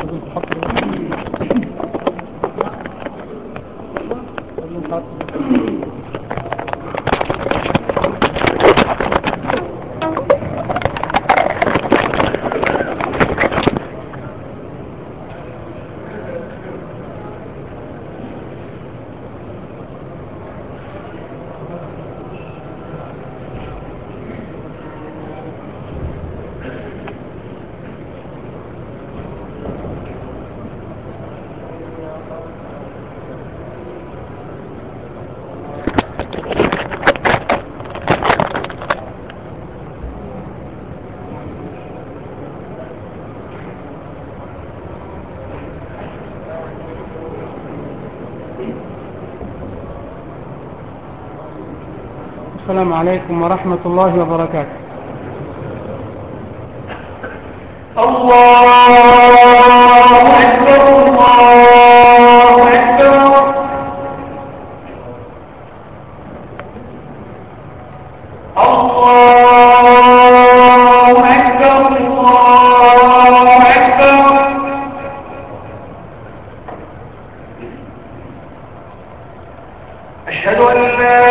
السلام عليكم ورحمة الله وبركاته. الله أكبر الله أكبر الله أكبر الله أكبر أشهد أن لا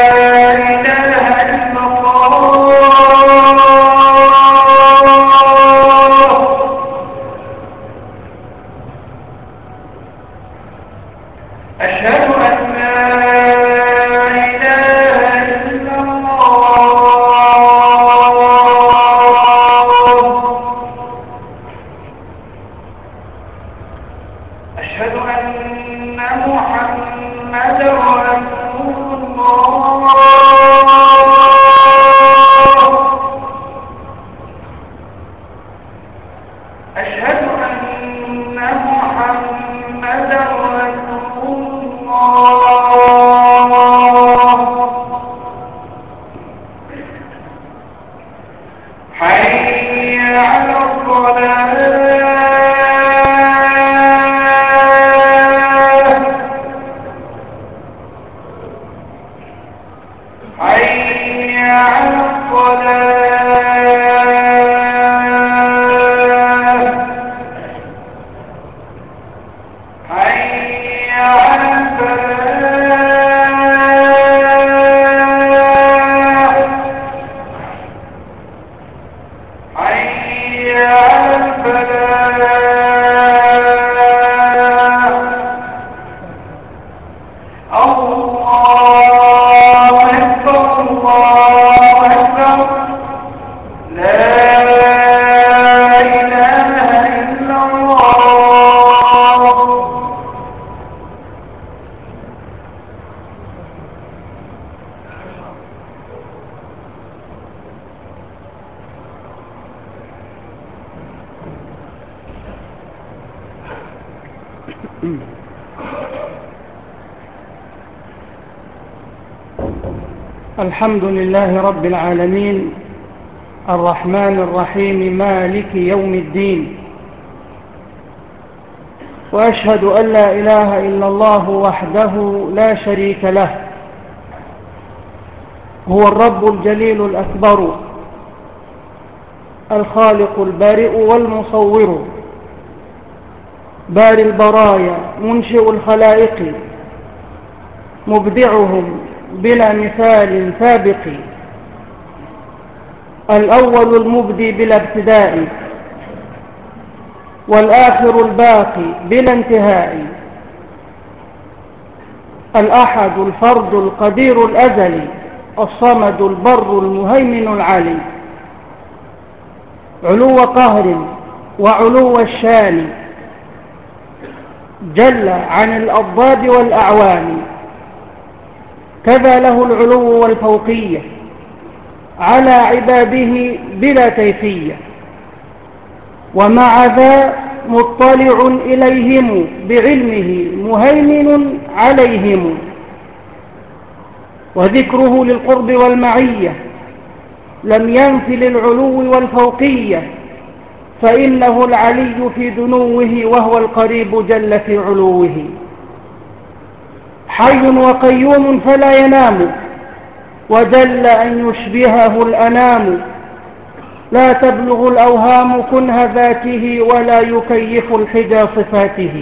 الحمد لله رب العالمين الرحمن الرحيم مالك يوم الدين، وأشهد أن لا إله إلا الله وحده لا شريك له، هو الرب الجليل الأكبر الخالق البارئ والمصور، باري البرايا منشئ الخلائق، مبدعهم بلا مثال سابق، الأول المبدي بلا ابتداء، والآخر الباقي بلا انتهاء، الأحد الفرد القدير الأزلي، الصمد البر المهيمن العلي، علو قهر وعلو الشان، جل عن الأضداد والأعوان، كذا له العلو والفوقية على عباده بلا كيفية، ومع ذا مطلع إليهم بعلمه مهيمن عليهم، وذكره للقرب والمعية لم ينف للعلو والفوقية، فإنه العلي في دنوه وهو القريب جل في علوه، حي وقيوم فلا ينام، وجل أن يشبهه الأنام، لا تبلغ الأوهام كنه ذاته ولا يكيف الحجى صفاته.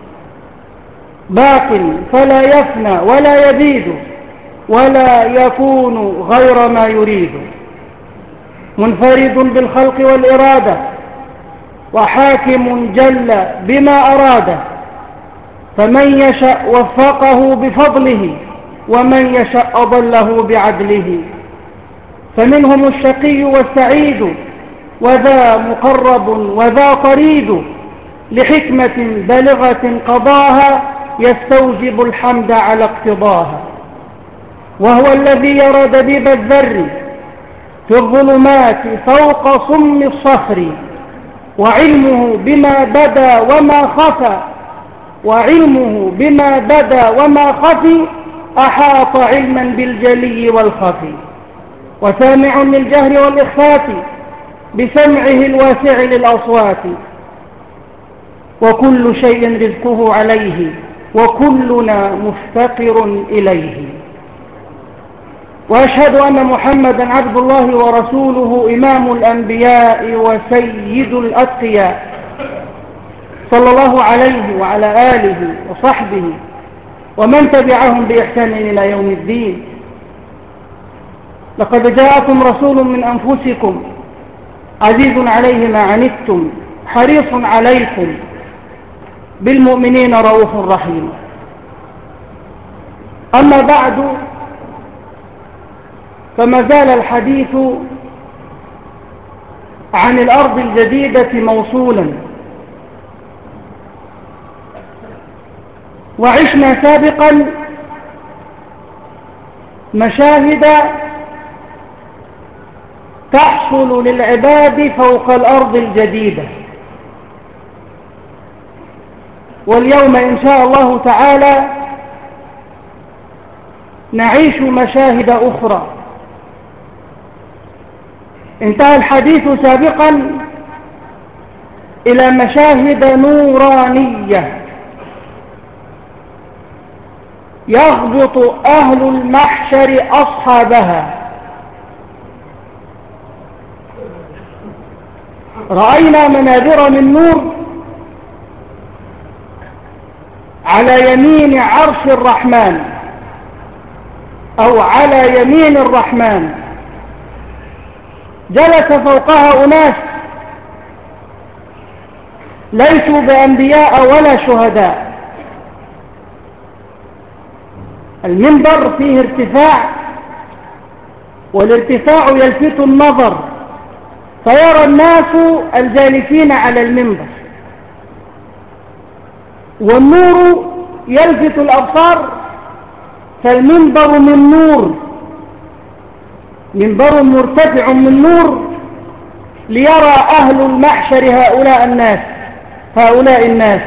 باق فلا يفنى ولا يبيد ولا يكون غير ما يريد. منفرد بالخلق والإرادة وحاكم جل بما أراد. فمن يشأ وفقه بفضله ومن يشأ أضله بعدله. فمنهم الشقي والسعيد وذا مقرب وذا طريد. لحكمة بالغة قضاها يستوجب الحمد على اقتضاها. وهو الذي يرى دبيب الذر في الظلمات فوق صم الصخر. وعلمه بما بدا وما خفى وعلمه بما بدا وما خفي أحاط علما بالجلي والخفي. وسامع للجهر والإخفاء بسمعه الواسع للأصوات. وكل شيء رزقه عليه وكلنا مفتقر إليه. وأشهد أن محمدا عبد الله ورسوله إمام الأنبياء وسيد الأتقياء صلى الله عليه وعلى آله وصحبه ومن تبعهم بإحسان إلى يوم الدين. لقد جاءكم رسول من أنفسكم عزيز عليه ما عنتم حريص عليكم بالمؤمنين رؤوف رحيم. أما بعد، فما زال الحديث عن الأرض الجديدة موصولا. وعشنا سابقا مشاهد تحصل للعباد فوق الأرض الجديدة. واليوم إن شاء الله تعالى نعيش مشاهد أخرى. انتهى الحديث سابقا إلى مشاهد نورانية يغبط أهل المحشر أصحابها. رأينا منابر من نور على يمين عرش الرحمن أو على يمين الرحمن. جلس فوقها أناس ليسوا بأنبياء ولا شهداء. المنبر فيه ارتفاع، والارتفاع يلفت النظر فيرى الناس الجالسين على المنبر، والنور يلفت الأبصار فالمنبر من نور، منبر مرتفع من نور ليرى أهل المحشر هؤلاء الناس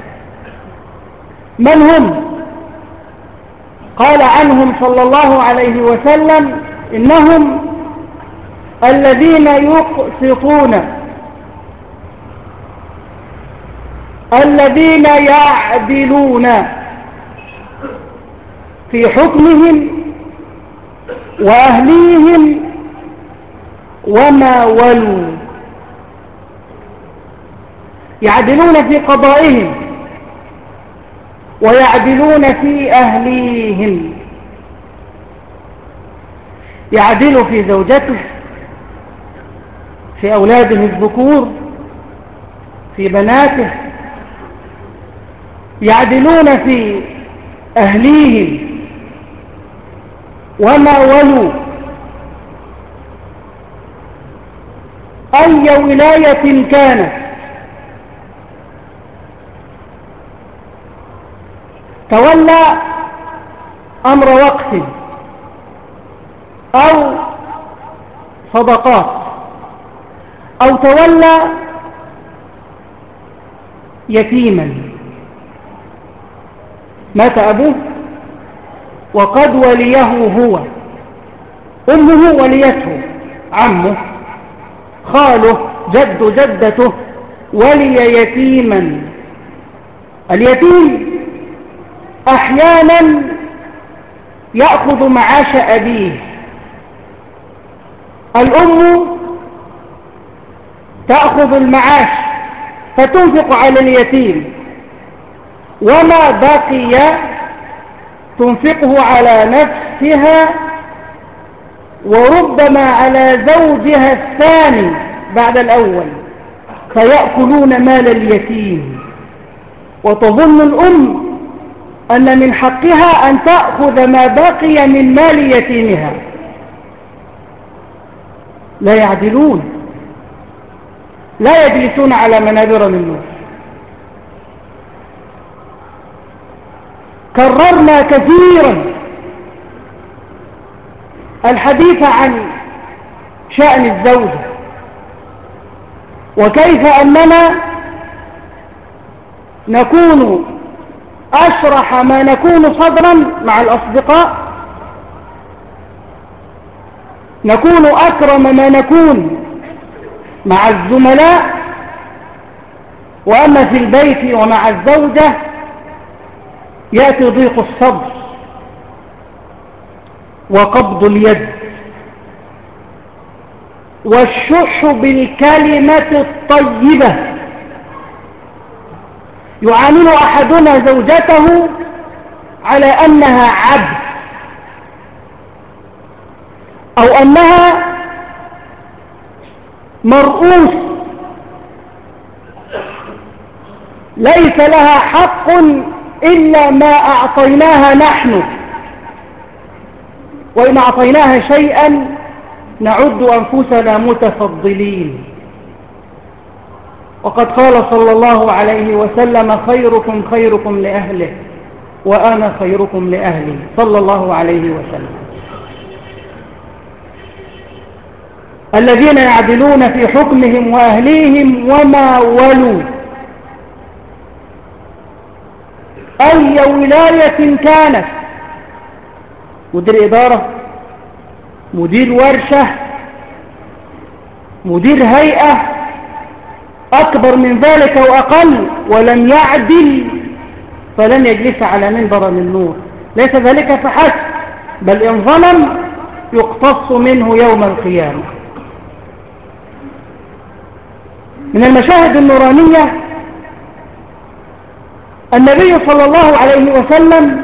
من هم؟ قال عنهم صلى الله عليه وسلم إنهم الذين يقسطون، الذين يعدلون في حكمهم وأهليهم وما ولوا. يعدلون في قضائهم ويعدلون في أهليهم. يعدل في زوجته، في أولاده الذكور، في بناته. يعدلون في أهليهم وما ولوا. أي ولاية كانت تولى أمر وقت أو صدقات أو تولى يتيما مات أبوه وقد وليه هو، أمه وليته، عمه، خاله، جدته ولي يتيما. اليتيم أحيانا يأخذ معاش أبيه. الأم تأخذ المعاش فتنفق على اليتيم، وما بقي تنفقه على نفسها وربما على زوجها الثاني بعد الأول، فيأكلون مال اليتيم. وتظن الأم أن من حقها أن تأخذ ما بقي من مال يتيمها. لا يعدلون، لا يجلسون على منابر من نور. كررنا كثيرا الحديث عن شأن الزوجة، وكيف أننا نكون أشرح ما نكون صدرا مع الأصدقاء، نكون أكرم ما نكون مع الزملاء، وأما في البيت ومع الزوجة يأتي ضيق الصبر وقبض اليد والشح بالكلمة الطيبة. يعامل أحدنا زوجته على أنها عبد، أو أنها مرؤوس ليس لها حق إلا ما أعطيناها نحن، وإن أعطيناها شيئا نعد أنفسنا متفضلين. وقد قال صلى الله عليه وسلم: خيركم خيركم لأهله وأنا خيركم لأهلي، صلى الله عليه وسلم. الذين يعدلون في حكمهم وأهليهم وما ولوا، أي ولاية كانت، مدير إدارة، مدير ورشة، مدير هيئة، أكبر من ذلك وأقل، ولم يعدل فلن يجلس على منبر من نور. ليس ذلك فحسب، بل إن ظلم يقتص منه يوم القيامة. من المشاهد النورانية النبي صلى الله عليه وسلم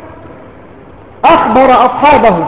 أخبر أصحابه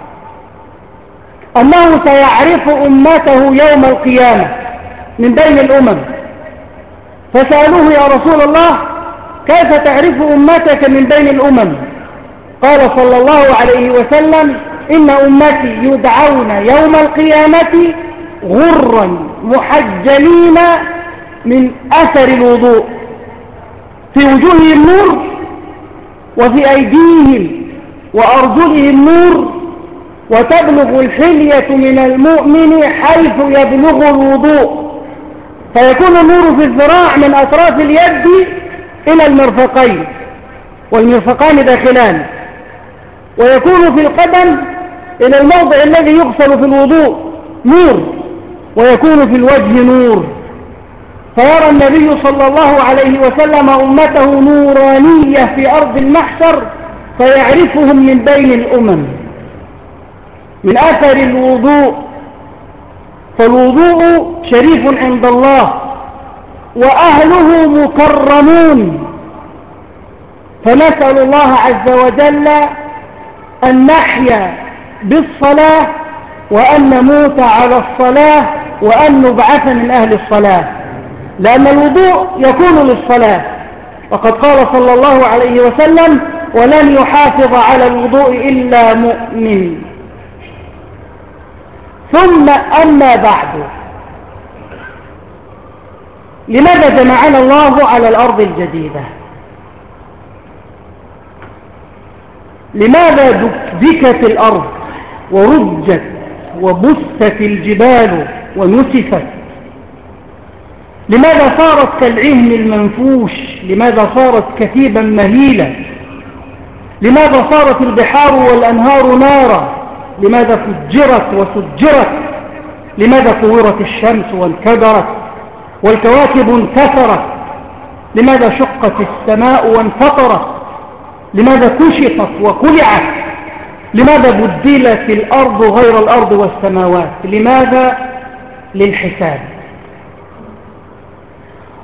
أنه سيعرف أمته يوم القيامة من بين الأمم، فسألوه: يا رسول الله كيف تعرف أمتك من بين الأمم؟ قال صلى الله عليه وسلم: إن أمتي يدعون يوم القيامة غرا محجلين من أثر الوضوء، في وجوههم نور وفي أيديهم وأرجلهم نور، وتبلغ الحلية من المؤمن حيث يبلغ الوضوء، فيكون النور في الذراع من أطراف اليد إلى المرفقين، والمرفقان داخلان، ويكون في القدم إلى الموضع الذي يغسل في الوضوء نور، ويكون في الوجه نور. فيرى النبي صلى الله عليه وسلم أمته نورانية في أرض المحشر، فيعرفهم من بين الأمم من أثر الوضوء. فالوضوء شريف عند الله وأهله مكرمون، فنسأل الله عز وجل أن نحيا بالصلاة وأن نموت على الصلاة وأن نبعث من أهل الصلاة، لأن الوضوء يكون للصلاة. وقد قال صلى الله عليه وسلم: ولن يحافظ على الوضوء إلا مؤمن. ثم أما بعد، لماذا جمعنا الله على الأرض الجديدة؟ لماذا دكدكت الأرض ورجت وبست الجبال ونسفت؟ لماذا صارت كالعهن المنفوش؟ لماذا صارت كثيبا مهيلا؟ لماذا صارت البحار والأنهار نارا؟ لماذا فجرت وسجرت؟ لماذا كورت الشمس وانكدرت والكواكب انكسرت؟ لماذا شقت السماء وانفطرت؟ لماذا كشطت وكلعت؟ لماذا بدلت الأرض غير الأرض والسماوات؟ لماذا؟ للحساب.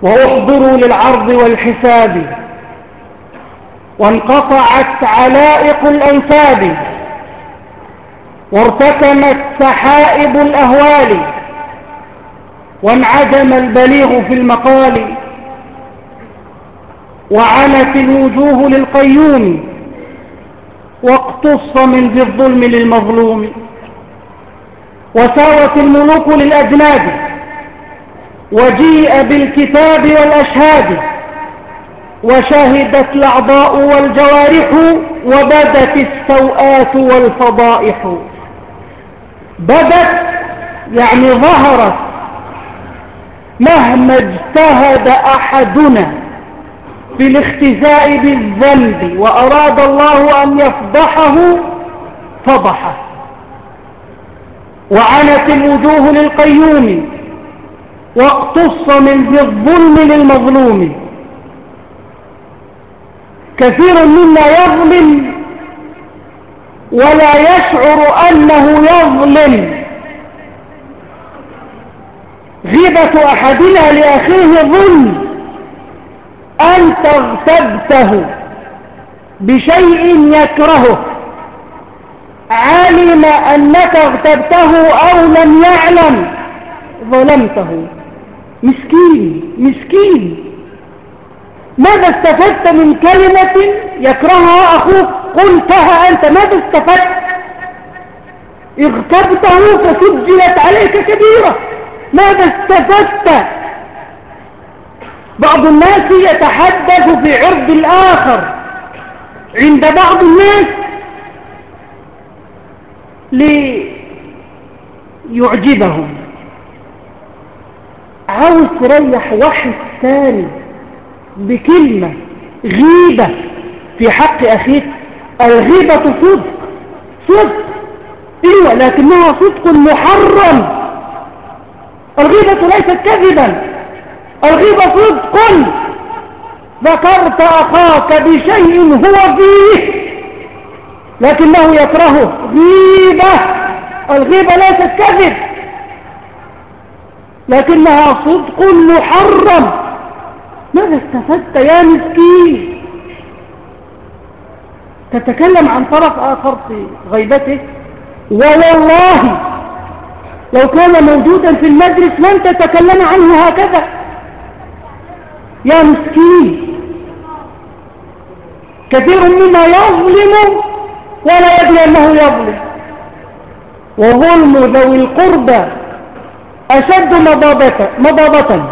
وأحضروا للعرض والحساب، وانقطعت علائق الأنساب، وارتكمت سحائب الأهوال، وانعدم البليغ في المقال، وعنت الوجوه للقيوم، واقتص من ذي الظلم للمظلوم، وساوت الملوك للأجناد، وجيء بالكتاب والأشهاد، وشهدت الأعضاء والجوارح، وبدت السوءات والفضائح. بدت يعني ظهرت، مهما اجتهد أحدنا في الاختزاء بالذنب وأراد الله أن يفضحه فضحه. وعنت الوجوه للقيوم، واقتص من ذي الظلم للمظلوم. كثير منا يظلم ولا يشعر أنه يظلم. غيبة أحدنا لأخيه ظلم، أنت اغتبته بشيء يكرهه، علم أنك اغتبته أو لم يعلم، ظلمته. مسكين مسكين. ماذا استفدت من كلمة يكرهها أخوك قلتها أنت؟ ماذا استفدت؟ اغتبته فسجلت عليك كبيرة، ماذا استفدت؟ بعض الناس يتحدث في عرض الآخر عند بعض الناس ليعجبهم. عاوز تريح واحد ثاني بكلمة غيبة في حق أخيك. الغيبة صدق، صدق إيوه، لكنها صدق محرم. الغيبة ليست كذبا، الغيبة صدق. ذكرت أخاك بشيء هو فيه لكنه يكرهه، غيبة. الغيبة ليست كذب لكنها صدق محرم. ماذا استفدت يا مسكين؟ تتكلم عن طرف آخر في غيبته، والله لو كان موجودا في المجلس لن تتكلم عنه هكذا. يا مسكين. كثير منا يظلم ولا يدري أنه يظلم. وظلم ذوي القربى أشد مضابة.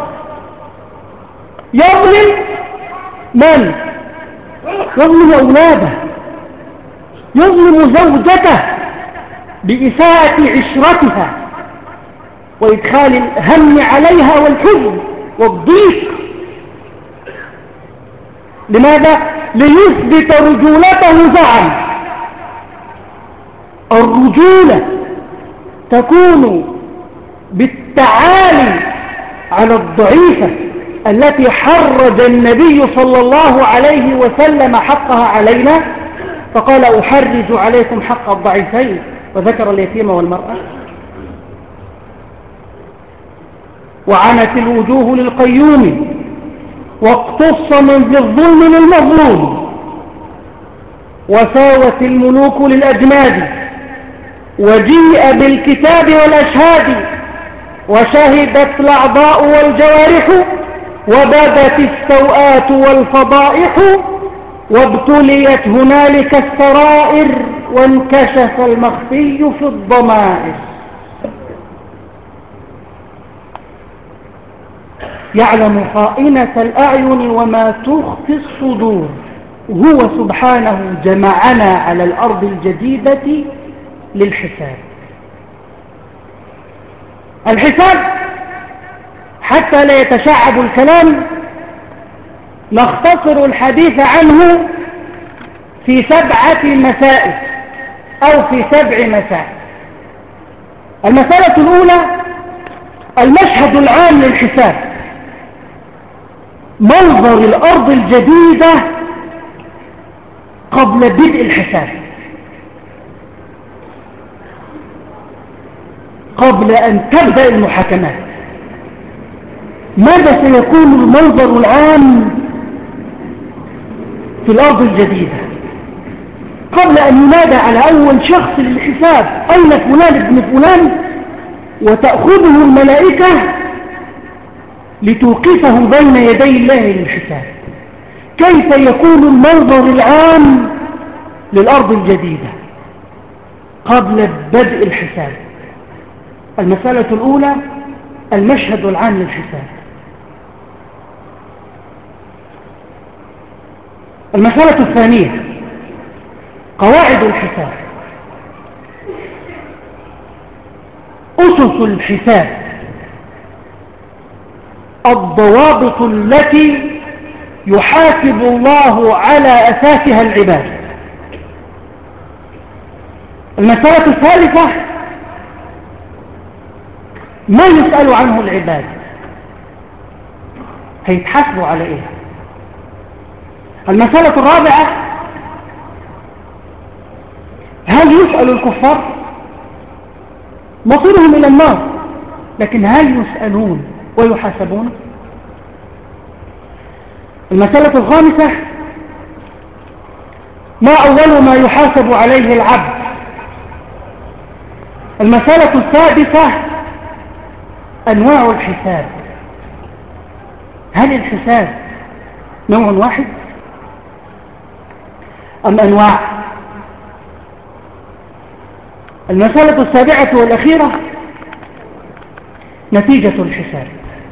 يظلم من؟ يظلم أولاده، يظلم زوجته بإساءة عشرتها وإدخال الهم عليها والحزن والضيق. لماذا؟ ليثبت رجولته. زعم. الرجولة تكون بالتعالي على الضعيفة التي حرج النبي صلى الله عليه وسلم حقها علينا، فقال أحرج عليكم حق الضعيفين، وذكر اليتيم والمرأة. وعنت الوجوه للقيوم، واقتص من ذي الظلم للمظلوم، وساوت الملوك للأجناد، وجيء بالكتاب والأشهاد، وشهدت الأعضاء والجوارح، وبدت السوءات والفضائح، وابتليت هنالك السرائر، وانكشف المخفي في الضمائر. يعلم خائنة الأعين وما تخفي الصدور. هو سبحانه جمعنا على الأرض الجديدة للحساب. الحساب حتى لا يتشعب الكلام نختصر الحديث عنه في 7 مسائل أو في 7 مسائل. المسألة الأولى المشهد العام للحساب، منظر الأرض الجديدة قبل بدء الحساب، قبل أن تبدأ المحاكمات. ماذا سيكون المنظر العام في الأرض الجديدة قبل أن ينادى على أول شخص للحساب أين فلان ابن فلان وتأخذه الملائكة لتوقفه بين يدي الله للحساب. كيف يكون المنظر العام للأرض الجديدة قبل بدء الحساب؟ المسألة الأولى المشهد العام للحساب. المسألة الثانية قواعد الحساب، أسس الحساب، الضوابط التي يحاسب الله على أساسها العباد. المسألة الثالثة ما يسأل عنه العباد، هيتحاسبوا على إيه؟ المسألة الرابعة هل يسأل الكفار؟ مصيرهم إلى النار، لكن هل يسألون ويحاسبون؟ المسألة الخامسة ما أول ما يحاسب عليه العبد. المسألة السادسة أنواع الحساب، هل الحساب نوع واحد أم أنواع؟ المسألة السابعة والأخيرة نتيجة الحساب،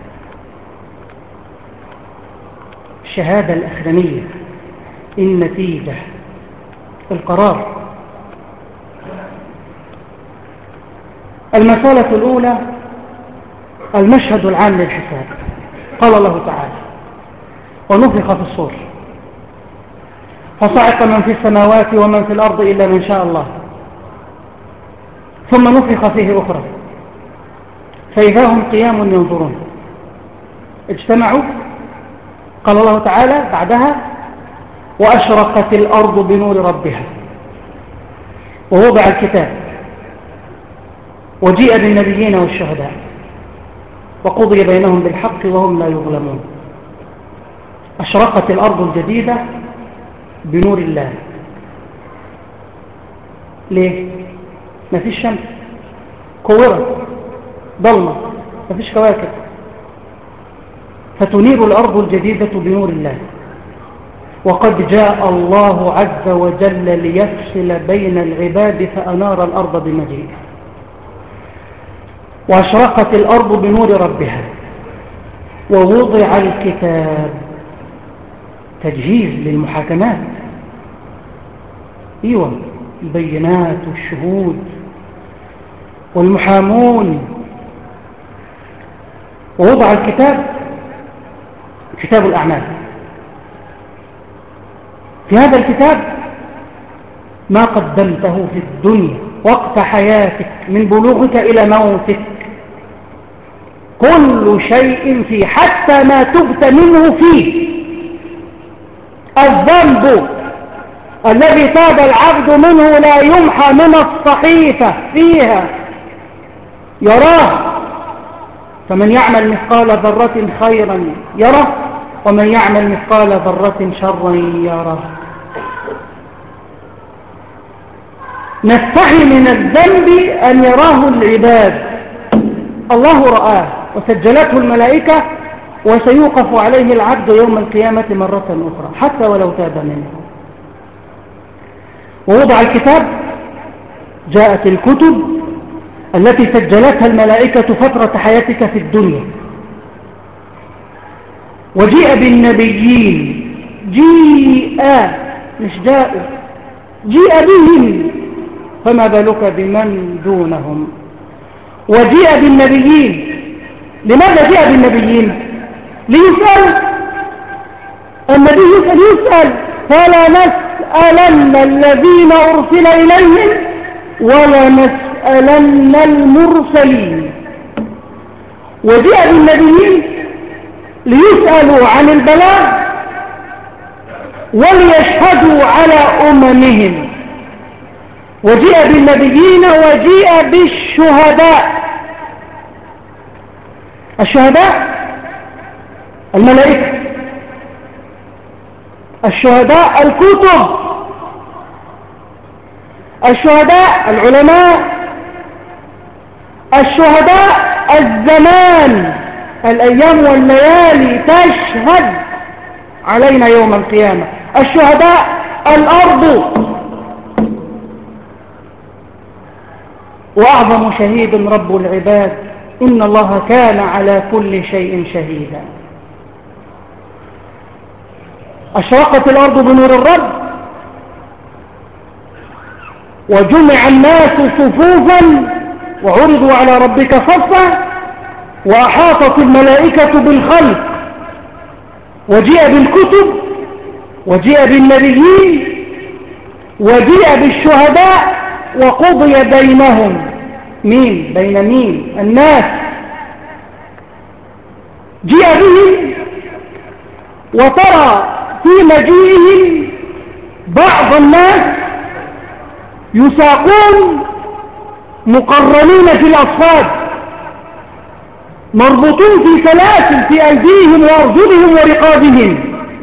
الشهادة الأخرانية، النتيجة، القرار. المسألة الأولى المشهد العام للحساب. قال الله تعالى ونفخ في الصور فصعق من في السماوات ومن في الأرض إلا من شاء الله ثم نفخ فيه أخرى فإذا هم قيام ينظرون. اجتمعوا. قال الله تعالى بعدها وأشرقت الأرض بنور ربها ووضع الكتاب وجيء بالنبيين والشهداء وقضي بينهم بالحق وهم لا يظلمون. أشرقت الأرض الجديدة بنور الله. ليه؟ ما فيش شمس، كورت، ضلمة، ما فيش كواكب، فتنير الأرض الجديدة بنور الله. وقد جاء الله عز وجل ليفصل بين العباد فأنار الأرض بمجيئه. وأشرقت الأرض بنور ربها ووضع الكتاب، تجهيز للمحاكمات، ايوه، البينات والشهود والمحامون. ووضع الكتاب، كتاب الأعمال. في هذا الكتاب ما قدمته في الدنيا وقت حياتك من بلوغك إلى موتك، كل شيء فيه، حتى ما تبت منه فيه. الذنب الذي تاب العبد منه لا يمحى من الصحيفة فيها، يراه. فمن يعمل مثقال ذرة خيرا يره ومن يعمل مثقال ذرة شرا يره. نستحي من الذنب أن يراه العباد. الله رآه وسجلته الملائكة وسيوقف عليه العبد يوم القيامة مرة أخرى حتى ولو تاب منه. ووضع الكتاب، جاءت الكتب التي سجلتها الملائكة فترة حياتك في الدنيا. وجيء بالنبيين، جيء مش جاءوا، جيء بهم، فما بالك بمن دونهم. وجيء بالنبيين. لماذا جاء بالنبيين؟ ليسأل النبي، يسأل فلا نسألن الذين أرسل إليهم ولا نسألن المرسلين. وجاء بالنبيين ليسألوا عن البلاغ وليشهدوا على أممهم. وجاء بالنبيين وجاء بالشهداء. الشهداء الملائكة، الشهداء الكتب، الشهداء العلماء، الشهداء الزمان، الأيام والليالي تشهد علينا يوم القيامة، الشهداء الأرض، وأعظم شهيد رب العباد، إن الله كان على كل شيء شهيدا. أشرقت الأرض بنور الرب، وجمع الناس صفوفا وعرضوا على ربك صفا، وأحاطت الملائكة بالخلق، وجيء بالكتب، وجيء بالنبيين، وجيء بالشهداء، وقضي بينهم. مين؟ بين مين؟ الناس. جيء بهم، وترى في مجيئهم بعض الناس يساقون مقرنين في الأصفاد، مربوطون في سلاسل في أيديهم وأرجلهم ورقابهم،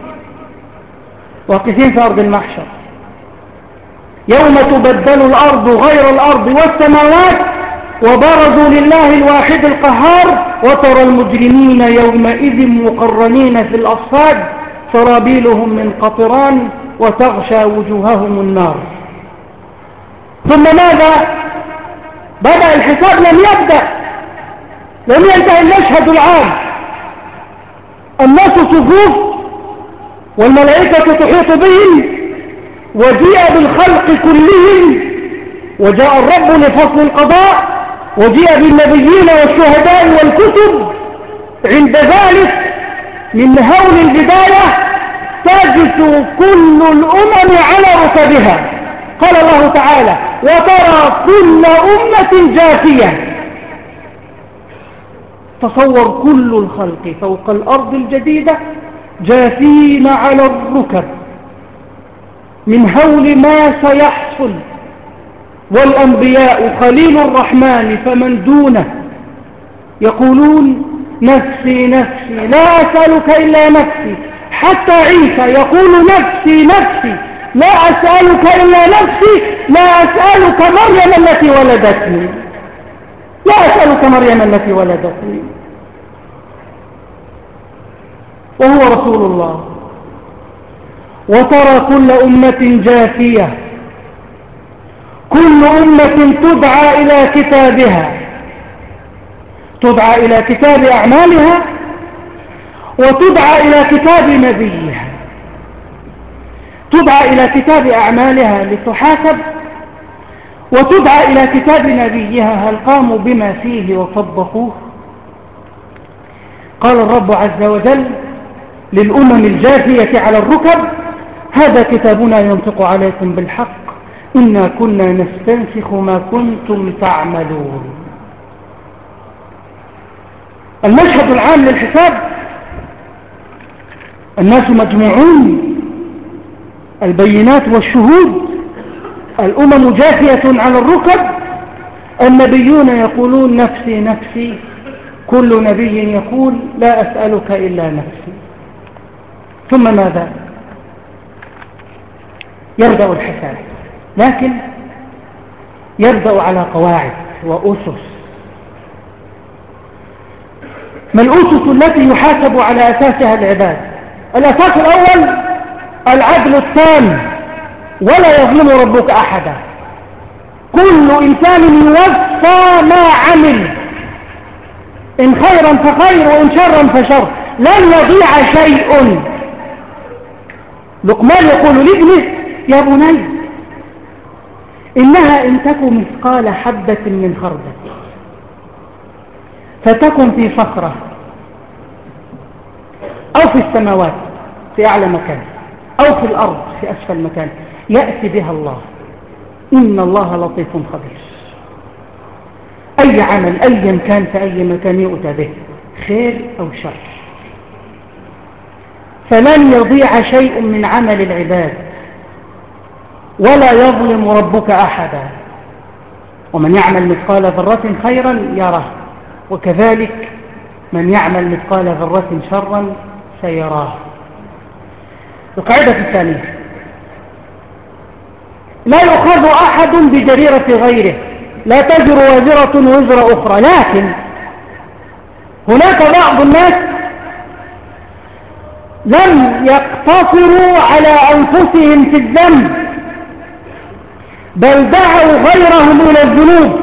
واقفين في أرض المحشر، يوم تبدل الأرض غير الأرض والسماوات، وبرزوا لله الواحد القهار، وترى المجرمين يومئذ مقرنين في الأصفاد، سرابيلهم من قطران، وتغشى وجوههم النار. ثم ماذا؟ بدأ الحساب، لم يبدأ، لم ينتهي المشهد العام. الناس صفوف والملائكة تحيط بهم، وجيء بالخلق كلهم، وجاء الرب لفصل القضاء، وجيء بالنبيين والشهداء والكتب. عند ذلك من هول البداية تجث كل الأمم على ركبها. قال الله تعالى: وترى كل أمة جاثية. تصور كل الخلق فوق الأرض الجديدة جاثين على الركب من هول ما سيحصل، والأنبياء خليل الرحمن فمن دونه يقولون: نفسي نفسي لا أسألك إلا نفسي. حتى عيسى يقول: نفسي نفسي لا أسألك إلا نفسي، لا أسألك مريم التي ولدتني، لا أسألك مريم التي ولدتني. وهو رسول الله. وترى كل أمة جاثية، كل أمة تدعى إلى كتابها، تدعى إلى كتاب أعمالها، وتدعى إلى كتاب نبيها. تدعى إلى كتاب أعمالها لتحاسب، وتدعى إلى كتاب نبيها هل قاموا بما فيه وطبقوه. قال الرب عز وجل للأمم الجاثية على الركب: هذا كتابنا ينطق عليكم بالحق، إنا كنا نستنسخ ما كنتم تعملون. المشهد العام للحساب: الناس مجموعون، البينات والشهود، الأمم جاثية على الركب، النبيون يقولون: نفسي نفسي، كل نبي يقول: لا أسألك إلا نفسي. ثم ماذا؟ يبدأ الحساب، لكن يبدأ على قواعد وأسس. ما الأسس التي يحاسب على أساسها العباد؟ الأساس الأول العدل التام، ولا يظلم ربك أحدا. كل إنسان يوفى ما عمل، إن خيرا فخير وإن شرا فشر، لن يضيع شيء. لقمان يقول لابنه: يا بني إنها إن تك مثقال حبة من خردل فتكن في صخرة أو في السماوات في أعلى مكان، أو في الأرض في أسفل مكان، يأتي بها الله، إن الله لطيف خبير. أي عمل أيا كان في أي مكان يؤتى به، خير أو شر، فلن يضيع شيء من عمل العباد، ولا يظلم ربك أحدا. ومن يعمل مثقال ذرة خيرا يره، وكذلك من يعمل مثقال ذرة شرا سيراه. القاعدة الثانية: لا يؤخذ أحد بجريرة غيره، لا تزر وازرة وزر أخرى. لكن هناك بعض الناس لم يقتصروا على أنفسهم في الذنب، بل دعوا غيرهم إلى الذنوب.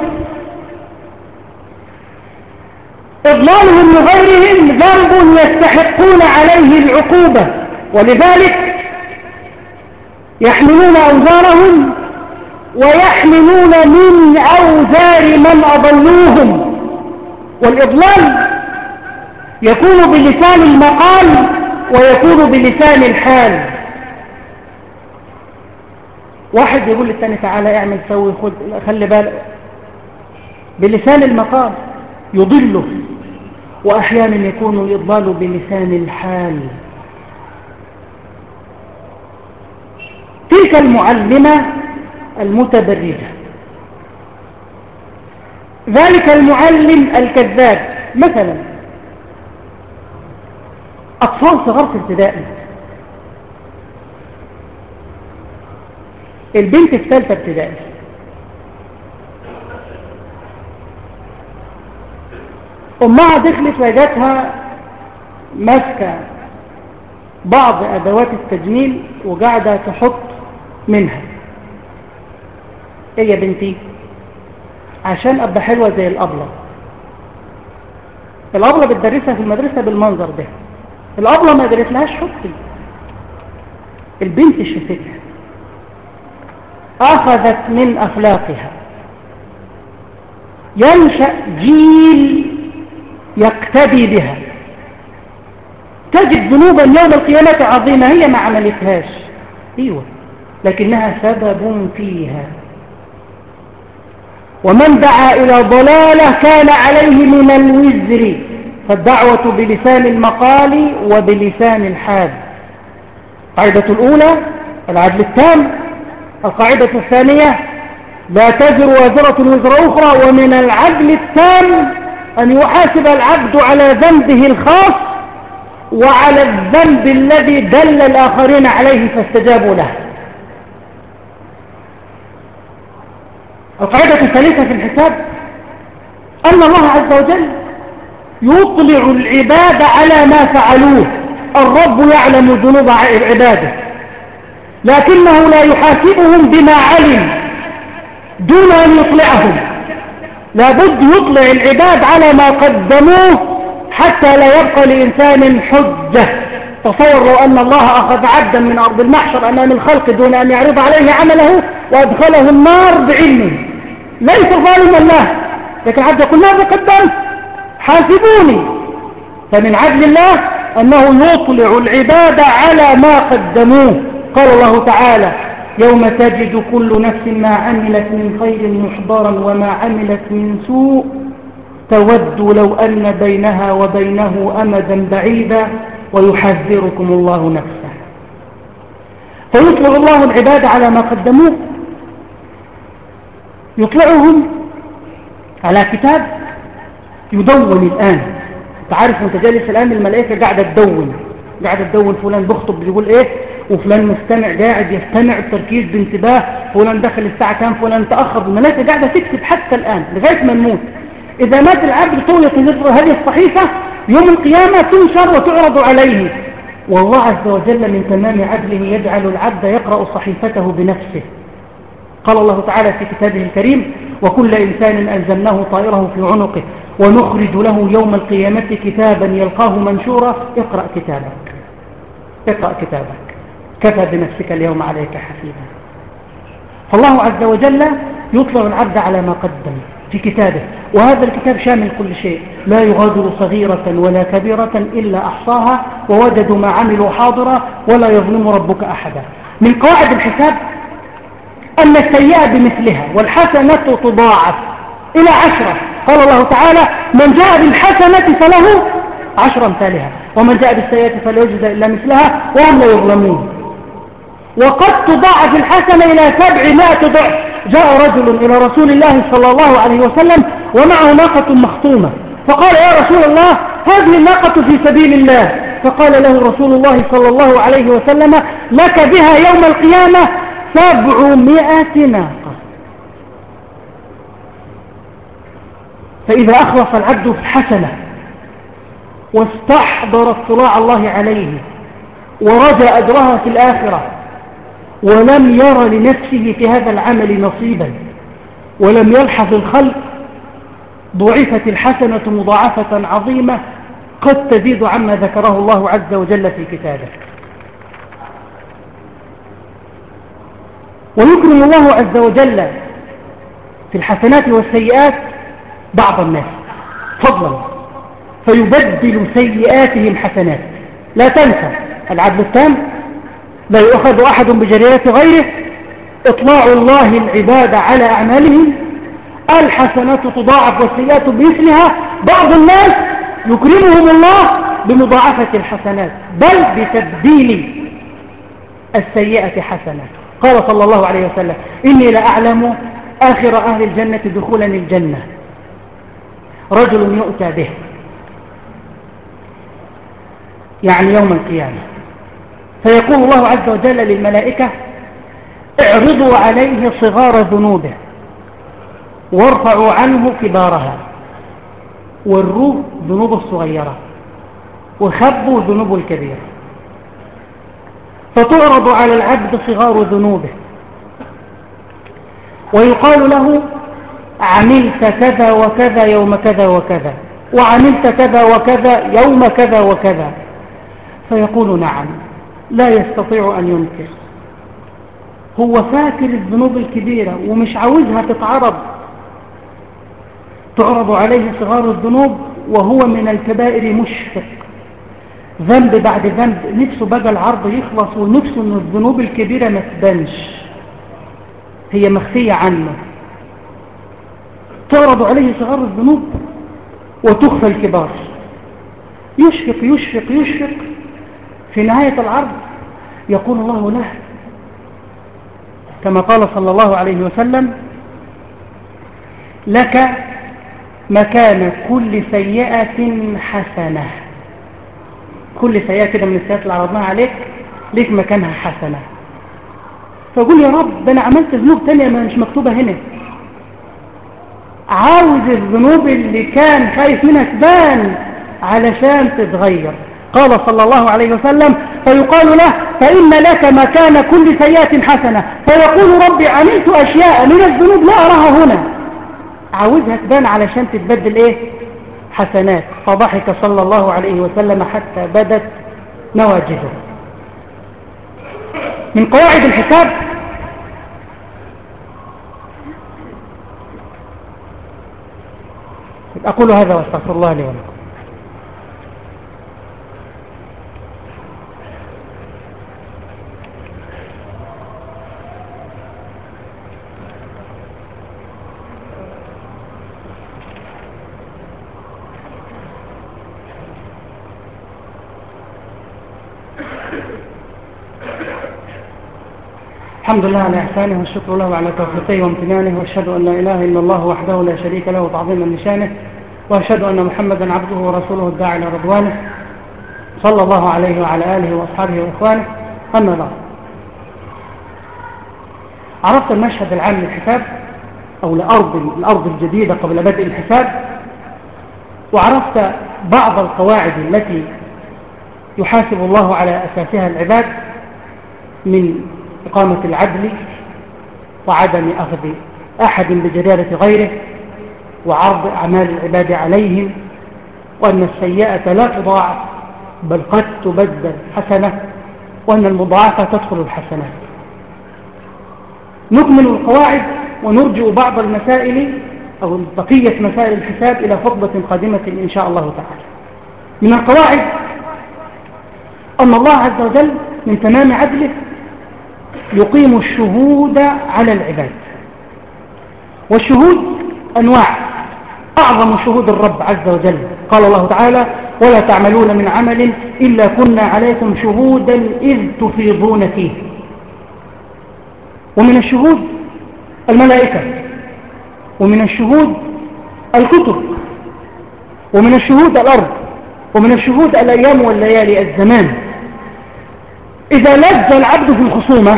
إضلالهم لغيرهم ذنب يستحقون عليه العقوبة، ولذلك يحملون أوزارهم ويحملون من أوزار من أضلوهم. والإضلال يكون بلسان المقال ويكون بلسان الحال. واحد يقول للثاني تعالى اعمل سوي خد خلي بالك، بلسان المقال يضله. وأحيانا يكون الإضلال بلسان الحال. تلك المعلمة المتبرجة، ذلك المعلم الكذاب. مثلا أطفال صغار في ابتدائي، البنت في ثالثة ابتدائي، أمها دخلت وجدتها ماسكة بعض أدوات التجميل وقاعدة تحط منها. إيه يا بنتي؟ عشان أبقى حلوة زي الأبلة. الأبلة بتدرسها في المدرسة بالمنظر ده، الأبلة ما درسلهاش حطي. البنت شفتها أخذت من أخلاقها. ينشأ جيل يقتدي بها. تجد ذنوبا يوم القيامة عظيمة هي ما عملتهاش، ايوه، لكنها سبب فيها. ومن دعا إلى ضلالة كان عليه من الوزر. فالدعوة بلسان المقال وبلسان الحال. القاعدة الأولى العدل التام. القاعدة الثانية لا تزر وازرة وزر أخرى. ومن العدل التام أن يحاسب العبد على ذنبه الخاص وعلى الذنب الذي دل الآخرين عليه فاستجابوا له. القاعدة الثالثة في الحساب أن الله عز وجل يطلع العباد على ما فعلوه. الرب يعلم ذنوب عباده، لكنه لا يحاسبهم بما علم دون أن يطلعهم. لابد يطلع العباد على ما قدموه حتى لا يبقى لإنسان حجة. تصور لو أن الله أخذ عبدا من أرض المحشر أمام الخلق دون أن يعرض عليه عمله وأدخله النار بعلمه، ليس ظالما له، لكن عبد يقول ماذا قدمت؟ حاسبوني. فمن عدل الله أنه يطلع العباد على ما قدموه. قال الله تعالى يوم تجد كل نفس ما عملت من خير محضرا وما عملت من سوء تود لو أن بينها وبينه أمدا بعيدا ويحذركم الله نفسه. فيطلع الله العباد على ما قدموه، يطلعهم على كتاب يدون الآن. تعرف وانت جالس الآن الملائكة قاعدة تدون فلان بيخطب بيقول ايه، وفلان مستمع قاعد يستمع بتركيز بانتباه، فلان دخل الساعة كام، فلان تأخر. الملائكة قاعدة تكتب حتى الآن لغاية ما نموت. إذا مات العبد طويت هذه الصحيفة يوم القيامة تنشر وتعرض عليه. والله عز وجل من تمام عدله يجعل العبد يقرأ صحيفته بنفسه. قال الله تعالى في كتابه الكريم وكل إنسان ألزمناه طائره في عنقه ونخرج له يوم القيامة كتابا يلقاه منشورا اقرأ كتابك كفى بنفسك اليوم عليك حسيبا. فالله عز وجل يطلع العبد على ما قدم في كتابه، وهذا الكتاب شامل كل شيء، لا يغادر صغيرة ولا كبيرة إلا أحصاها ووجدوا ما عملوا حاضرا ولا يظلم ربك أحدا. من قواعد الحساب أن السيئة بمثلها والحسنة تضاعف إلى 10. قال الله تعالى من جاء بالحسنة فله 10 أمثالها ومن جاء بالسيئة فلا يجزى إلا مثلها وهم لا يظلمون. وقد تضاعف الحسنة إلى 700 ضعف. جاء رجل إلى رسول الله صلى الله عليه وسلم ومعه ناقة مخطومة، فقال يا رسول الله هذه الناقة في سبيل الله فقال له رسول الله صلى الله عليه وسلم: لك بها يوم القيامة 700 ناقة. فإذا أخلص العبد في الحسنة واستحضر اطلاع الله عليه ورجى أجرها في الآخرة ولم ير لنفسه في هذا العمل نصيبا ولم يلحظ الخلق، ضعفت الحسنة مضاعفة عظيمة قد تزيد عما ذكره الله عز وجل في كتابه. ويكرم الله عز وجل في الحسنات والسيئات بعض الناس فضلا فيبدل سيئاتهم حسنات. لا تنسى العدل التام، لا يؤخذ أحد بجريرة غيره، إطلاع الله العباد على أعمالهم، الحسنات تضاعف والسيئات بمثلها. بعض الناس يكرمهم الله بمضاعفة الحسنات بل بتبديل السيئة حسنات. قال صلى الله عليه وسلم: إني لأعلم آخر أهل الجنة دخولا الجنة رجل يؤتى به، يعني يوم القيامة، فيقول الله عز وجل للملائكة: اعرضوا عليه صغار ذنوبه وارفعوا عنه كبارها، وروه ذنوب الصغيرة وخبوا ذنوب الكبيرة. فتعرض على العبد صغار ذنوبه ويقال له: عملت كذا وكذا يوم كذا وكذا، وعملت كذا وكذا يوم كذا وكذا، فيقول: نعم. لا يستطيع أن ينكر، هو فاكر الذنوب الكبيرة ومش عاوزها تتعرض. تعرض عليه صغار الذنوب وهو من الكبائر مشفق، ذنب بعد ذنب، نفسه بقى العرض يخلص ونفسه أن الذنوب الكبيرة ما تبانش، هي مخفية عنه. تعرض عليه صغار الذنوب وتخفى الكبار، يشفق يشفق يشفق، في نهاية العرض يقول الله له كما قال صلى الله عليه وسلم: لك مكان كل سيئة حسنة. كل سيئة كده من السيئات اللي عرضناها عليك ليك مكانها حسنة. فقول: يا رب ده أنا عملت ذنوب تانية ما مش مكتوبة هنا، عاوز الذنوب اللي كان خايف منها تبان علشان تتغير. قال صلى الله عليه وسلم: فيقال له: فإن لك مكان كل سيئة حسنة. فيقول: ربي عملت أشياء من الذنوب لا أراها هنا، عاوزها تبان علشان تتبدل إيه؟ حسنات. فضحك صلى الله عليه وسلم حتى بدت نواجذه. من قواعد الحساب أقول هذا واستغفر الله لي ولكم. الحمد لله على إحسانه والشكر له على توفيقه وامتنانه، وأشهد أن لا إله إلا الله وحده لا شريك له تعظيما لشانه، وأشهد أن محمدا عبده ورسوله الداعي إلى رضوانه صلى الله عليه وعلى آله وأصحابه وإخوانه. أما بعد، عرفت المشهد العام للحساب أو الأرض الجديدة قبل بدء الحساب، وعرفت بعض القواعد التي يحاسب الله على أساسها العباد من إقامة العدل وعدم أخذ أحد بجدارة غيره وعرض أعمال العباد عليهم، وأن السيئة لا تضاعف بل قد تبدل حسنة، وأن المضاعفة تدخل الحسنات. نكمل القواعد ونرجع بعض المسائل أو بقية مسائل الحساب إلى خطبة قادمة إن شاء الله تعالى. من القواعد أن الله عز وجل من تمام عدله يقيم الشهود على العباد، والشهود أنواع، أعظم شهود الرب عز وجل. قال الله تعالى: ولا تعملون من عمل إلا كنا عليكم شهودا إذ تفيضون فيه. ومن الشهود الملائكة، ومن الشهود الكتب، ومن الشهود الأرض، ومن الشهود الأيام والليالي الزمان. إذا لج العبد في الخصومة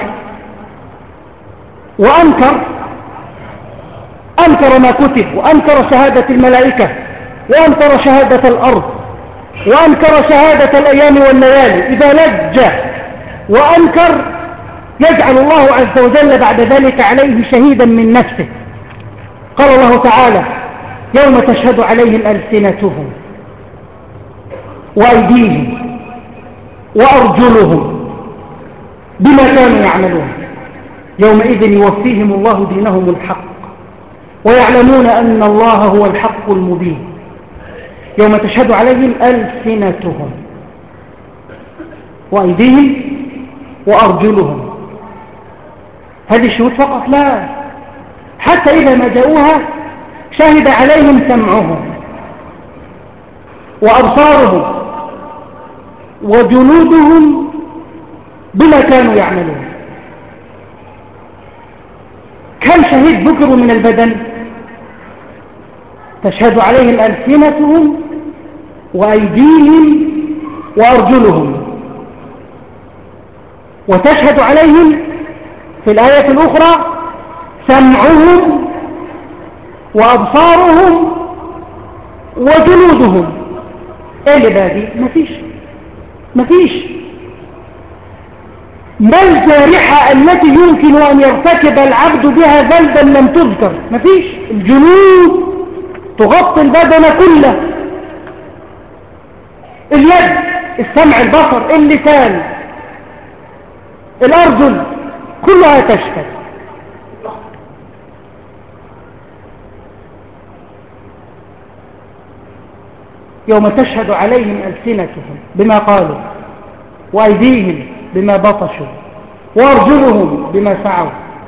وأنكر ما كتب، وأنكر شهادة الملائكة، وأنكر شهادة الأرض، وأنكر شهادة الأيام والليالي، إذا لج وأنكر يجعل الله عز وجل بعد ذلك عليه شهيدا من نفسه. قال الله تعالى: يوم تشهد عليهم ألسنتهم وأيديهم وأرجلهم بما كانوا يعملون يومئذ يوفيهم الله دينهم الحق ويعلمون أن الله هو الحق المبين. يوم تشهد عليهم ألسنتهم وأيديهم وأرجلهم. هذه الشهود فقط؟ لا، حتى إذا ما جاءوها شهد عليهم سمعهم وأبصارهم وجلودهم بما كانوا يعملون. كم شهيد ذكروا من البدن؟ تشهد عليهم ألسنتهم وأيديهم وأرجلهم، وتشهد عليهم في الآية الأخرى سمعهم وأبصارهم وجلودهم. إيه اللي باقي؟ مفيش. ما الجارحة التي يمكن أن يرتكب العبد بها ذنبا لم تذكر؟ مفيش. الجلود تغطي البدن كله، اليد، السمع، البصر، اللسان، الأرجل، كلها تشهد. يوم تشهد عليهم ألسنتهم بما قالوا وأيديهم بما بطشوا وأرجلهم بما سعوا.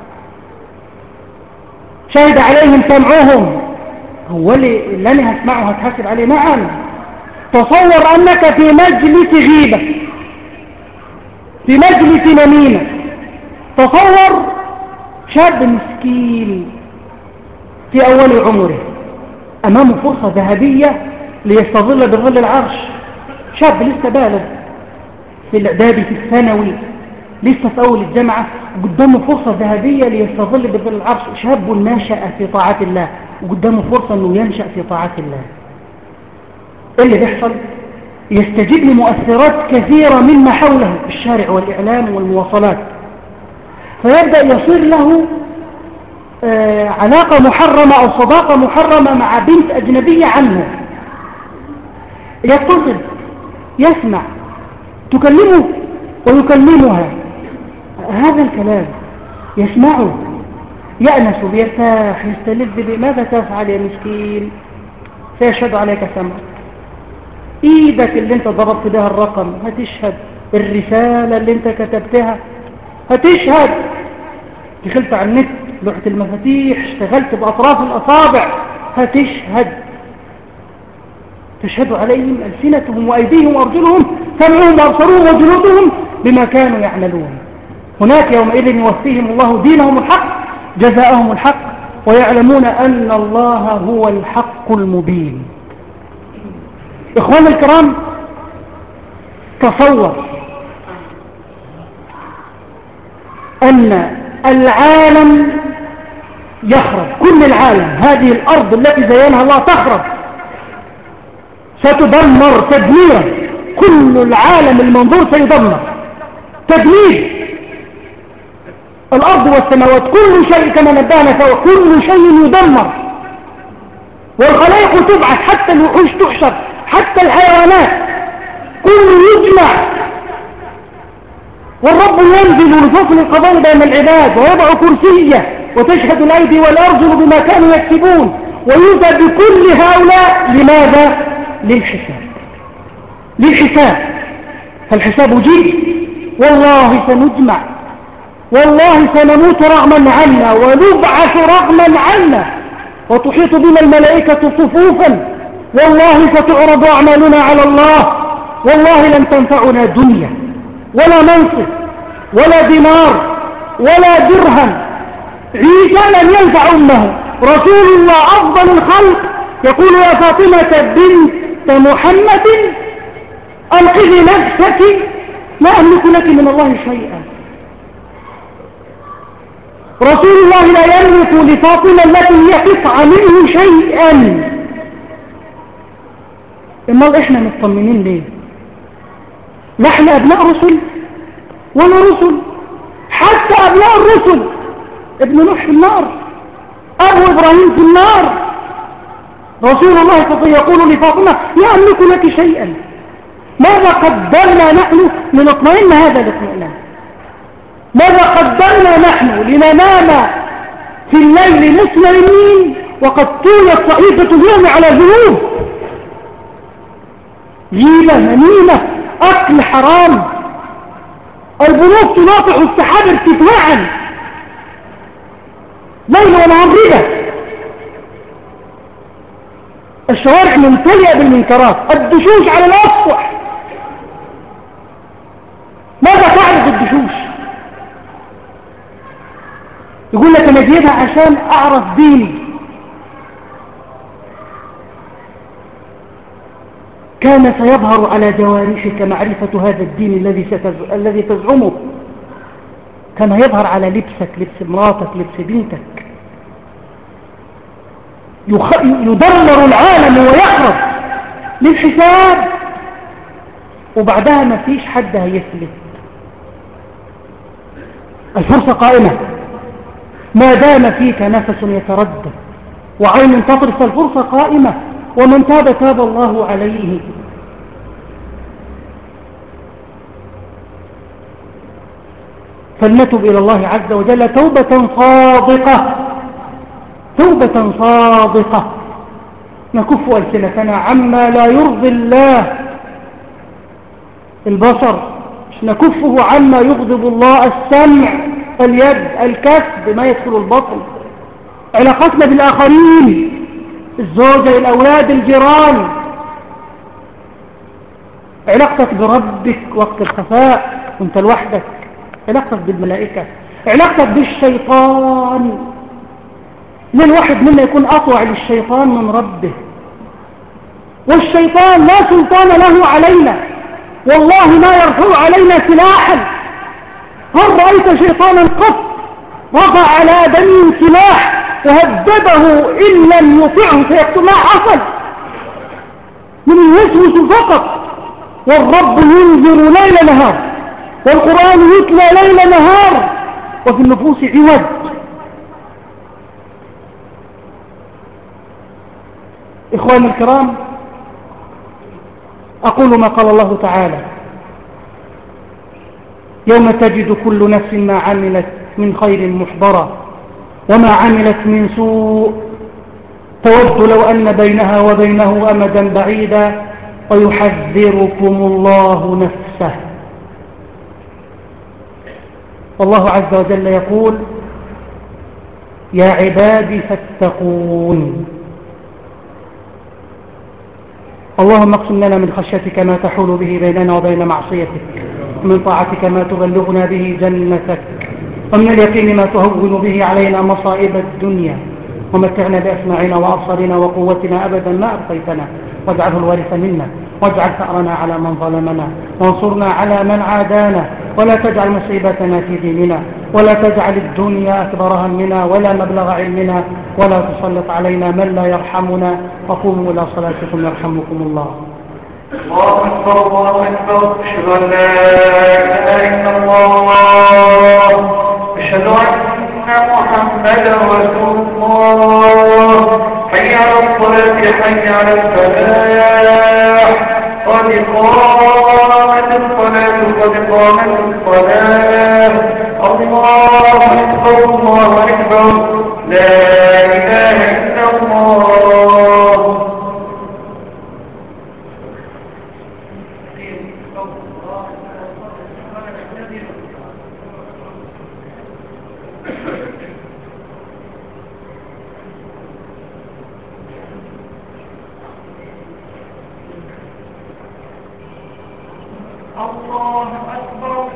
شهد عليهم سمعهم. هو اللي أنا هسمعه هتحاسب عليه؟ نعم. تصور أنك في مجلس غيبة، في مجلس نميمة. تصور شاب مسكين في أول عمره أمامه فرصة ذهبية ليستظل بظل العرش. شاب لسه بالغ في الإعدادي، في الثانوي، لسه في أول الجامعة، قدامه فرصة ذهبية ليستظل بظل العرش. شاب ناشأ في طاعة الله وقدامه فرصة أنه ينشأ في طاعة الله. إيه اللي بيحصل؟ يستجيب لمؤثرات كثيرة مما حوله في الشارع والإعلام والمواصلات، فيبدأ يصير له علاقة محرمة أو صداقة محرمة مع بنت أجنبية عنه. يتصل، يسمع، تكلمه ويكلمها. هذا الكلام يسمعه، يأنس، يرتاح، يستلذ. بماذا تفعل يا مسكين؟ سيشهد عليك سمعك، ايدك اللي انت ضربت بها الرقم هتشهد، الرسالة اللي انت كتبتها هتشهد، دخلت على النت، لوحة المفاتيح، اشتغلت بأطراف الأصابع، هتشهد. تشهد عليهم ألسنتهم وأيديهم وأرجلهم، سمعهم وأبصرهم وجلودهم بما كانوا يعملون. هناك يومئذ يوفيهم الله دينهم الحق، جزاءهم الحق، ويعلمون أن الله هو الحق المبين. إخواني الكرام، تصور أن العالم يخرب، كل العالم، هذه الأرض التي زينها الله تخرب، ستدمر تدميرا. كل العالم المنظور سيدمر تدمير، الأرض والسماوات، كل شيء كما نبهنا سوا، كل شيء يدمر، والخلائق تبعث، حتى الوحوش تحشر، حتى الحيوانات، كل يجمع، والرب ينزل لفصل القضاء بين العباد ويضع كرسيه، وتشهد الأيدي والأرجل بما كانوا يكسبون، ويؤتى بكل هؤلاء لماذا؟ للحساب. فالحساب جد، والله سنجمع، والله سنموت رغما عنا ونبعث رغما عنا، وتحيط بنا الملائكة صفوفا، والله ستعرض أعمالنا على الله، والله لن تنفعنا دنيا ولا منصب ولا دينار ولا درهم. عيسى لن ينفع أمه، رسول الله أفضل الخلق يقول: يا فاطمة بنت محمد أنقذي نفسك لا أملك لك من الله شيئا. رسول الله لا يملك لفاطمة التي هي قطعة منه شيئا. امال احنا مطمنين ليه؟ نحن ابناء رسل ولا رسل؟ حتى ابناء الرسل، ابن نوح في النار، ابو ابراهيم في النار. رسول الله يقول لفاطمة لا املك لك شيئا. ماذا قدرنا نحن لنطمئن هذا الاطمئنان؟ ماذا قدرنا نحن لننام في الليل مطمئنين وقد طولت صحيفة اليوم على ذنوب؟ غيبة، نميمة، أكل حرام، البنوك تناطح السحاب ارتفاعا، ليل ونهار ربا، الشوارع ممتلئة بالمنكرات، الدشوش على الأسطح. ماذا تعرف الدشوش؟ يقول لك أنا جيبها عشان أعرف ديني. كان سيظهر على جوارحك معرفة هذا الدين الذي تزعمه. كان يظهر على لبسك، لبس مراتك، لبس بنتك. يدمر العالم ويخرب للحساب، وبعدها ما فيش حد هيفلت. الفرصة قائمة ما دام فيك نفس يتردد وعين تطرف، الفرصة قائمة، ومن تاب تاب الله عليه. فلنتب إلى الله عز وجل توبة صادقة، توبة صادقة، نكف ألسنتنا عما لا يرضي الله. البصر نكفه عما يغضب الله، السمع، اليد، الكف بما يدخل البطن، علاقتنا بالآخرين، الزوجة، الأولاد، الجيران، علاقتك بربك وقت الخفاء وانت لوحدك، علاقتك بالملائكة، علاقتك بالشيطان. من واحد منا يكون أطوع للشيطان من ربه، والشيطان لا سلطان له علينا، والله ما يرفع علينا سلاحا. هل رأيت شيطانا قط رفع على آدمي سلاح وهدده إن لم يطعه سيكتب ما حصل؟ من يوسوس فقط، والرب ينذر ليل نهار، والقرآن يتلى ليل نهار، وفي النفوس عوج. إخواني الكرام، أقول ما قال الله تعالى: يوم تجد كل نفس ما عملت من خير محضرا وما عملت من سوء تود لو أن بينها وبينه أمدا بعيدا ويحذركم الله نفسه. والله عز وجل يقول: يا عبادي فاتقون. اللهم اقسم لنا من خشيتك ما تحول به بيننا وبين معصيتك، ومن طاعتك ما تبلغنا به جنتك، ومن اليقين ما تهون به علينا مصائب الدنيا، ومتعنا بأسماعنا وأبصارنا وقوتنا أبدا ما أبقيتنا، واجعله الوارث منا، واجعل ثأرنا على من ظلمنا، وانصرنا على من عادانا، ولا تجعل مصيبتنا في ديننا، ولا تجعل الدنيا أكبر همنا ولا مبلغ علمنا، ولا تسلط علينا من لا يرحمنا. وقوموا إلى صلاتكم يرحمكم الله. الله أكبر الله أكبر. أشهد أن لا إله إلا الله، أشهد أن محمدا رسول الله. حي على الصلاة حي على الفلاح، قد قامت الصلاة قد قامت الصلاة. الله أكبر الله أكبر، لا إله إلا الله. الله أكبر.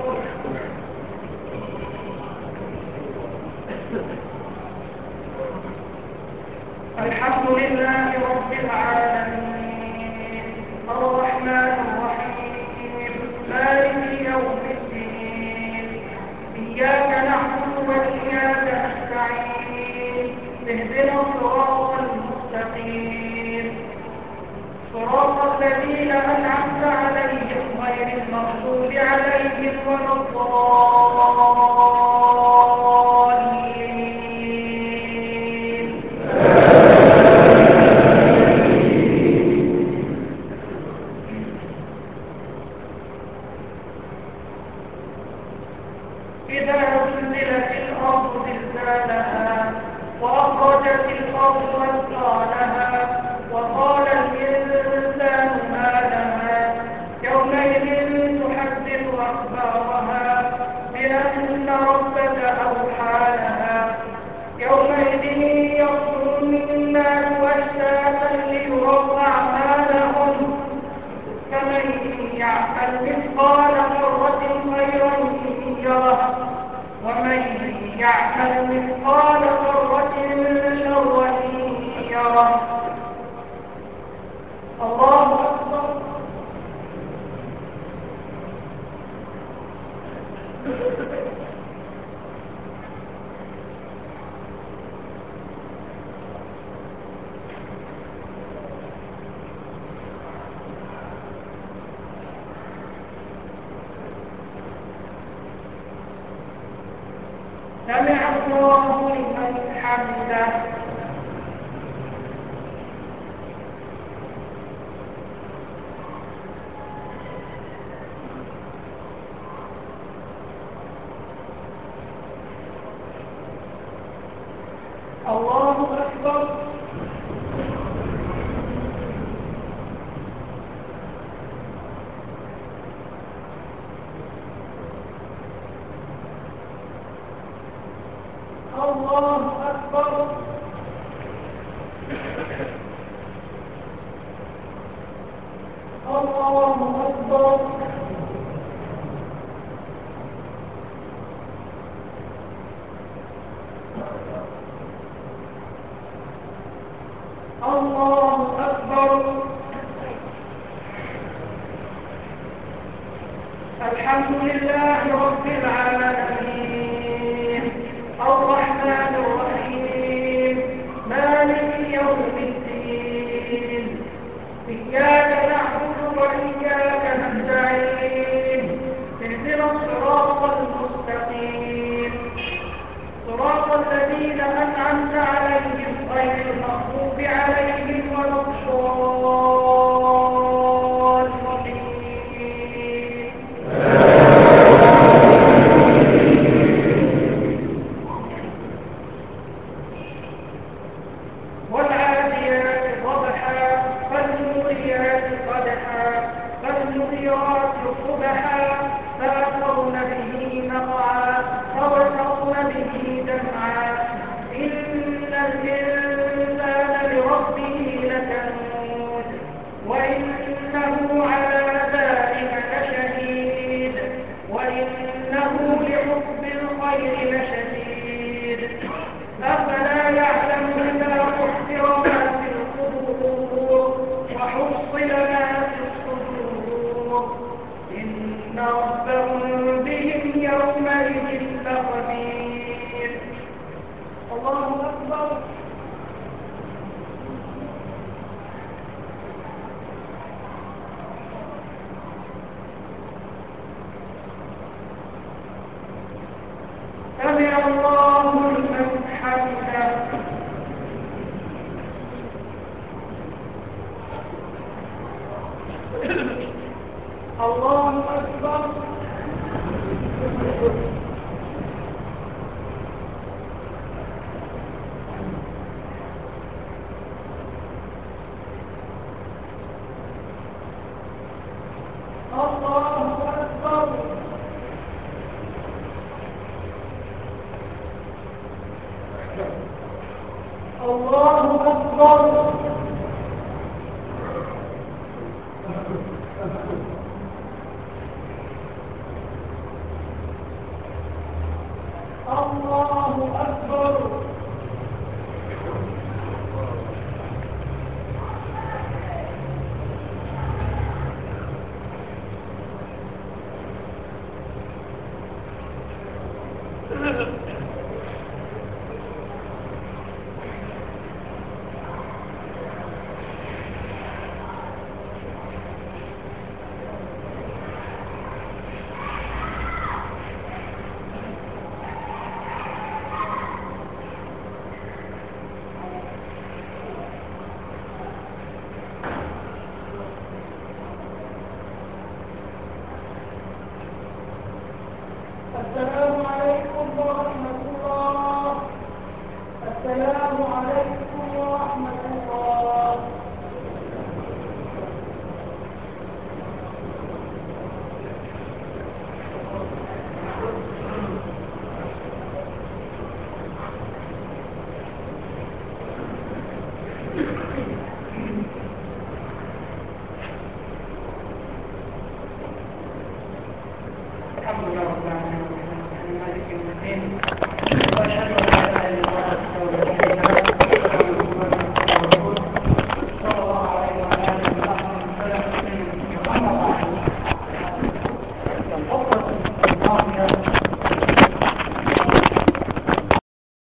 الحمد لله رب العالمين، الرحمن الرحيم، الذين أنعمت عليهم غير المغضوب عليهم ولا الضالين. إذا زلزلت الأرض زلزالها وأخرجت الأرض أثقالها وقال الإنسان ما لها يومئذ تحدث أخبارها بأن ربك أوحى لها يومئذ يصدر الناس أشتاتا ليروا أعمالهم فمن يعمل مثقال ذرة خيرا يره ومن يعمل مثقال ذرة شرا يره. الله أكبر. سمع الله لمن حمده. الله أكبر. الله أكبر. الله أكبر. الله أكبر. الحمد لله رب العالمين الرحمن الرحيم مالك يوم الدين إياك نعبد وإياك نستعين اهدنا الصراط المستقيم صراط الذين أنعمت عليهم غير المغضوب عليهم ولا الضالين. والعاديات ضبحا فالموريات قدحا فالمغيرات صبحا فأثرن به نقعا فوسطن به جمعا إن الإنسان لربه لكنود وإنه على ذلك لشهيد وإنه لحب الخير لشديد أفلا يعلم إذا أحصر ما في القبور وحصل ما في الصدور إن ربهم بهم يومئذ لخبير. الله أكبر. سمع الله لمن حمده. الله أكبر. الله أكبر. الله أكبر. الله أكبر. المسلمين وأشهد أن لا إله إلا الله وحده لا